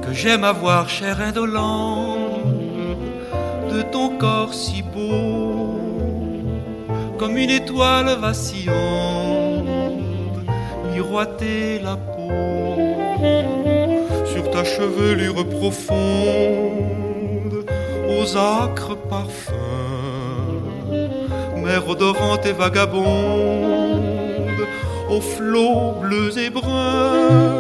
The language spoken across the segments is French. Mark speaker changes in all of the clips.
Speaker 1: que j'aime avoir, chair indolente, de ton corps si beau, comme une étoile vacillante, miroiter la peau sur ta chevelure profonde, aux âcres parfums, mer odorante et vagabonde, aux flots bleus et bruns.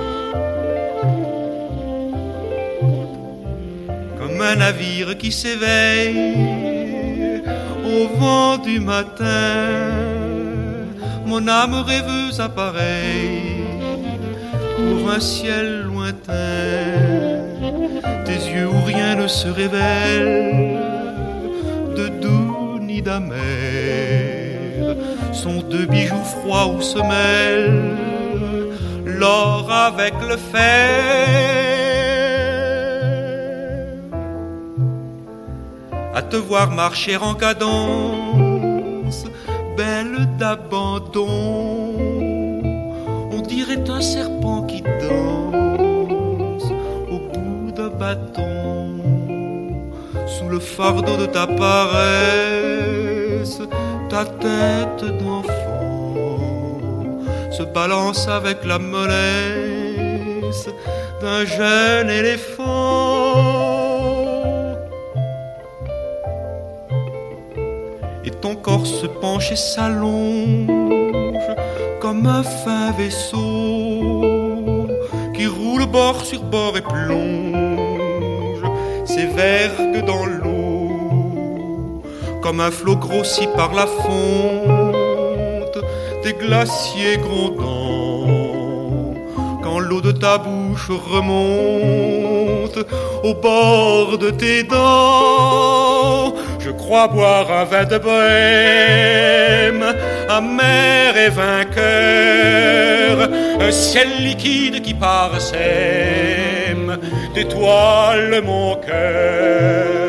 Speaker 1: Comme un navire qui s'éveille au vent du matin, mon âme rêveuse appareille pour un ciel lointain. Tes yeux où rien ne se révèle, de doux ni d'amer, sont deux bijoux froids où se mêlent l'or avec le fer. À te voir marcher en cadence, belle d'abandon, on dirait un serpent qui danse au bout d'un bâton. Sous le fardeau de ta paresse, ta tête d'enfant se balance avec la mollesse d'un jeune éléphant. Et ton corps se penche et s'allonge comme un fin vaisseau qui roule bord sur bord et plonge ses vergues dans l'eau, comme un flot grossi par la fonte des glaciers grondants, quand l'eau de ta bouche remonte au bord de tes dents. Je crois boire un vin de bohème, amer et vainqueur, un ciel liquide qui parsème d'étoiles mon cœur.